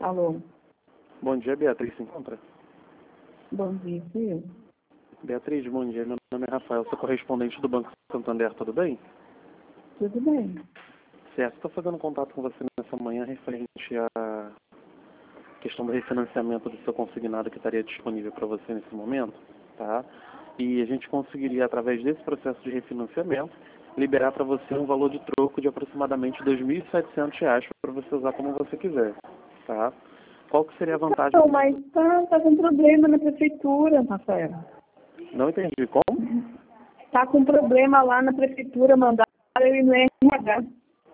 Alô, Bom dia, Beatriz, se encontra? bom dia, filho. Beatriz, bom dia. Meu nome é Rafael, sou correspondente do Banco Santander, tudo bem? Tudo bem? Certo, estou fazendo contato com você nessa manhã referente à questão do refinanciamento do seu consignado que estaria disponível para você nesse momento, tá? E a gente conseguiria, através desse processo de refinanciamento, liberar para você um valor de troco de aproximadamente R$ 2.700 para você usar como você quiser, tá? Qual que seria a vantagem? Não, mas tá com problema na prefeitura, Rafael. Não entendi como? Tá com problema lá na prefeitura, mandaram ele no RH.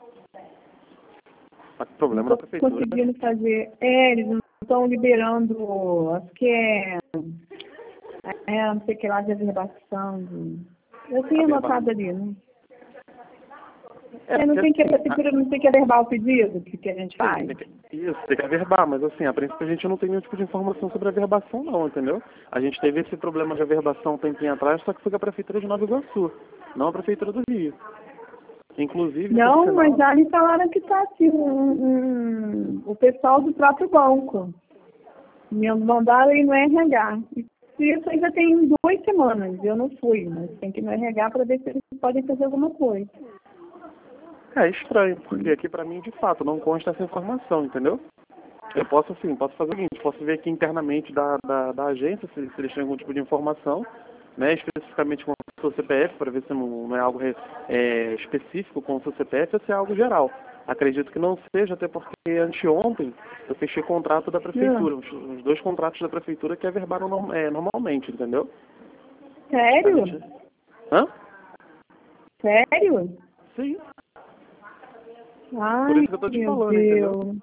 Tá com problema Não na tô prefeitura. conseguindo fazer. Eles não estão liberando, acho que não sei o que lá, de averbação. Eu tinha anotado ali, né? Não tem que, a prefeitura não tem que averbar o pedido que a gente faz? Isso, tem que averbar, mas assim, a princípio a gente não tem nenhum tipo de informação sobre a averbação não, entendeu? A gente teve esse problema de averbação um tempinho atrás, só que foi com a Prefeitura de Nova Iguaçu, não a Prefeitura do Rio. Inclusive... Não, mas já me falaram que tá assim, o pessoal do próprio banco. Me mandaram ir no RH. Isso ainda tem 2 semanas, eu não fui, mas tem que ir no RH para ver se eles podem fazer alguma coisa. É estranho, porque aqui pra mim, de fato, não consta essa informação, entendeu? Eu posso, assim, posso fazer o seguinte, posso ver aqui internamente da agência, se eles têm algum tipo de informação, né, especificamente com o seu CPF, para ver se não é algo específico com o seu CPF ou se é algo geral. Acredito que não seja, até porque anteontem eu fechei contrato da prefeitura, os 2 contratos da prefeitura que averbaram normalmente, entendeu? Sério? Hã? Sério? Sim. Ai, Por isso que eu tô te meu falando, Deus. entendeu?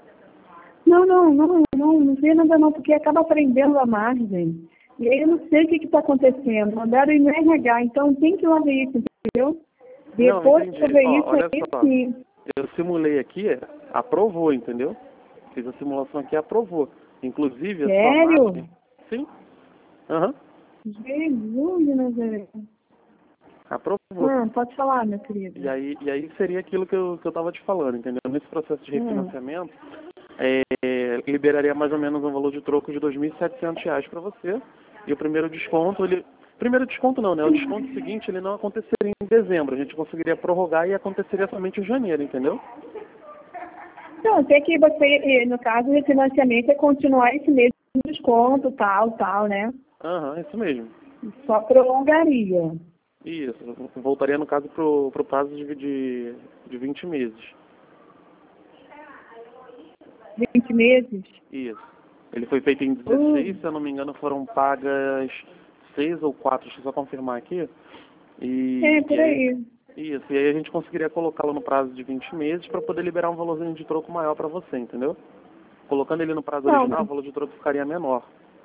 Não vê nada não, porque acaba prendendo a margem. E aí eu não sei o que está acontecendo. Mandaram ir no RH, então tem que ir lá ver isso, entendeu? Depois que eu ver isso, Olha aí só, sim. eu simulei aqui, aprovou, entendeu? Fiz a simulação aqui, aprovou. Inclusive, a sua Sério? margem... Sim. Aham. Jesus de Nazaré. Aprovou. Pode falar, meu querido. E aí seria aquilo que eu tava te falando, entendeu? Nesse processo de refinanciamento, liberaria mais ou menos um valor de troco de R$ 2.700 para você. E o primeiro desconto, primeiro desconto não, né? O desconto seguinte, ele não aconteceria em dezembro. A gente conseguiria prorrogar e aconteceria somente em janeiro, entendeu? Não, até que você, no caso, o refinanciamento é continuar esse mesmo desconto, tal, né? Aham, isso mesmo. Só prolongaria. Isso, voltaria no caso pro prazo de 20 meses. 20 meses? Isso. Ele foi feito em 16, se eu não me engano, foram pagas 6 ou 4, deixa eu só confirmar aqui. Por aí. Isso, e aí a gente conseguiria colocá-lo no prazo de 20 meses para poder liberar um valorzinho de troco maior para você, entendeu? Colocando ele no prazo original, o valor de troco ficaria menor.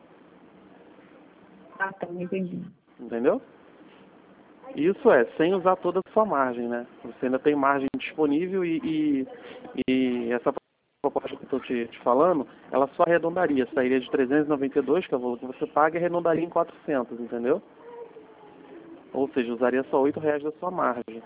Tá, entendi. Entendeu? Isso sem usar toda a sua margem, né? Você ainda tem margem disponível e essa proposta que eu estou te falando, ela só arredondaria, sairia de 392, que é o valor que você paga, e arredondaria em 400, entendeu? Ou seja, usaria só R$ 8 da sua margem.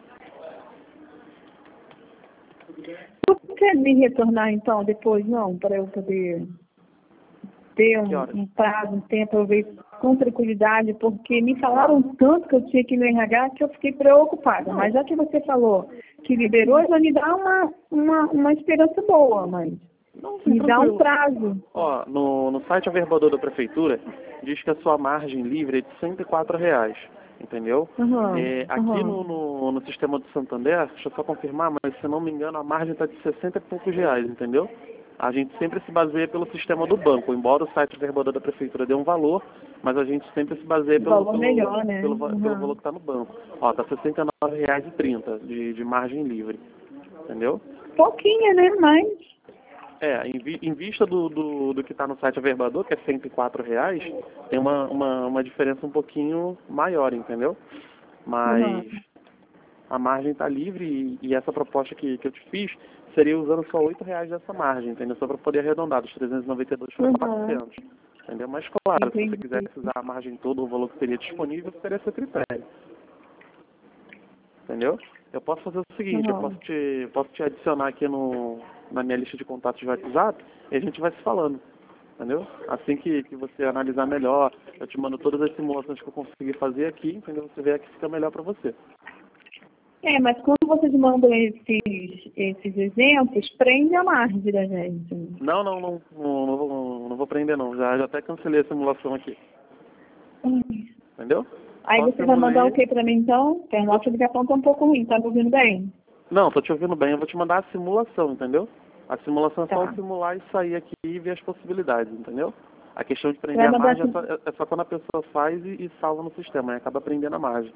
Não quer me retornar, então, depois, não, para eu poder ter um prazo, um tempo, eu ver com tranquilidade, porque me falaram tanto que eu tinha que ir no RH que eu fiquei preocupada. Mas já que você falou que liberou, já me dá uma esperança boa, mas me dá um prazo. Ó, no site averbador da prefeitura, diz que a sua margem livre é de R$ 104, entendeu? Aqui no sistema do Santander, deixa eu só confirmar, mas se não me engano a margem está de 60 e poucos reais, entendeu? A gente sempre se baseia pelo sistema do banco, embora o site averbador da prefeitura dê um valor, mas a gente sempre se baseia pelo valor que está no banco. Ó, tá R$ 69,30 de margem livre, entendeu? Pouquinho, né? Mas... em vista do que está no site averbador, que é R$ 104, tem uma diferença um pouquinho maior, entendeu? Mas a margem está livre e essa proposta que eu te fiz seria usando só R$ 8 dessa margem, entendeu? Só para poder arredondar, dos 392 para 400, entendeu? Mas claro, se você quisesse usar a margem toda, o valor que seria disponível, seria seu critério. entendeu? Eu posso fazer o seguinte, eu posso te adicionar aqui na minha lista de contatos de WhatsApp e a gente vai se falando, entendeu? Assim que você analisar melhor, eu te mando todas as simulações que eu consegui fazer aqui, entendeu? Você vê que fica melhor para você. Mas quando vocês mandam esses exemplos, prende a margem da gente. Não vou prender não, já até cancelei a simulação aqui. Entendeu? Aí você vai mandar o que pra mim então? Porque a nossa ligação tá um pouco ruim, tá me ouvindo bem? Não, tô te ouvindo bem, eu vou te mandar a simulação, entendeu? A simulação é só eu simular e sair aqui e ver as possibilidades, entendeu? A questão de prender a margem é só quando a pessoa faz e salva no sistema, aí acaba prendendo a margem.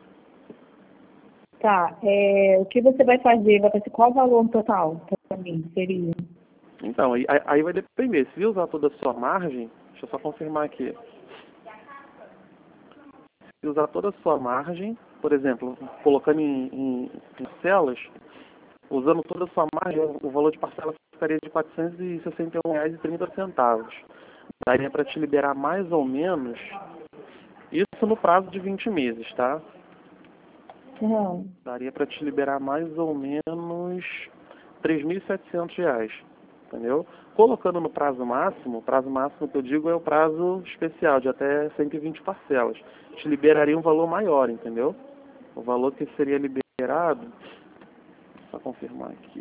Tá, o que você vai fazer? Vai fazer qual o valor total para mim? Seria? Então, aí vai depender. Se usar toda a sua margem, deixa eu só confirmar aqui. Se usar toda a sua margem, por exemplo, colocando em parcelas, usando toda a sua margem, o valor de parcela ficaria de R$ 461,30. Daria para te liberar mais ou menos, isso no prazo de 20 meses, tá? Daria para te liberar mais ou menos R$ 3.700, entendeu? Colocando no prazo máximo que eu digo é o prazo especial, de até 120 parcelas. Te liberaria um valor maior, entendeu? O valor que seria liberado, só confirmar aqui,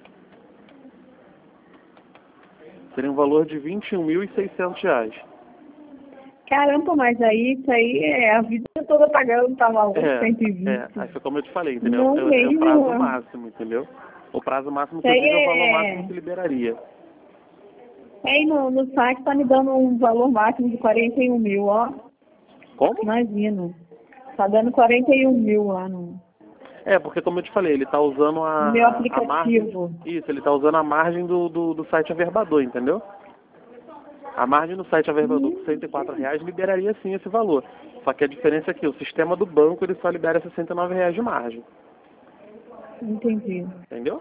seria um valor de R$ 21.600. Caramba, mas isso aí é a vida toda pagando, tá maluco, 120. Aí foi como eu te falei, entendeu? É o prazo máximo, entendeu? O prazo máximo que eu digo é o valor máximo que liberaria. Aí no site tá me dando um valor máximo de 41 mil, ó. Como? Imagina. Tá dando 41 mil lá no... Porque como eu te falei, ele tá usando meu aplicativo. A margem, isso, ele tá usando a margem do site Averbador, entendeu? A margem no site Averbador por R$ 104,00 liberaria sim esse valor. Só que a diferença é que o sistema do banco ele só libera R$ 69,00 de margem. Entendi. Entendeu?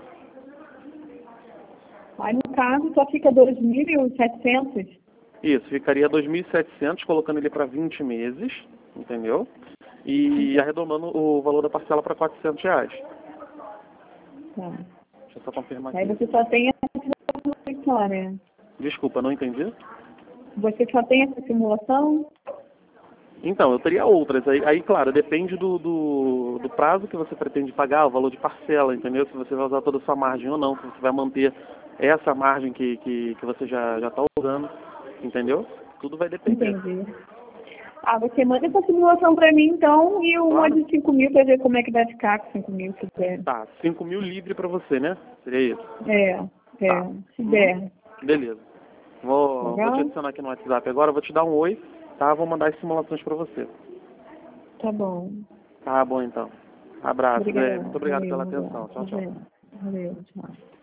Aí no caso só fica 2.700? Isso, ficaria 2.700, colocando ele para 20 meses, entendeu? E arredondando o valor da parcela para R$ 400,00. Tá. Deixa eu só confirmar aqui. Aí você só tem essa história. Desculpa, não entendi. Você só tem essa simulação? Então, eu teria outras. Aí claro, depende do prazo que você pretende pagar, o valor de parcela, entendeu? Se você vai usar toda a sua margem ou não, se você vai manter essa margem que você já está usando, entendeu? Tudo vai depender. Entendi. Você manda essa simulação para mim, então, e uma de 5 mil para ver como é que vai ficar com 5 mil, se der. Tá, 5 mil livre para você, né? Seria isso? Tá. Se der. Beleza. Vou te adicionar aqui no WhatsApp agora, vou te dar um oi, tá? Vou mandar as simulações para você. Tá bom. Tá bom, então. Abraço, Obrigada. Muito obrigado pela atenção. Tchau, tchau. Valeu, tchau.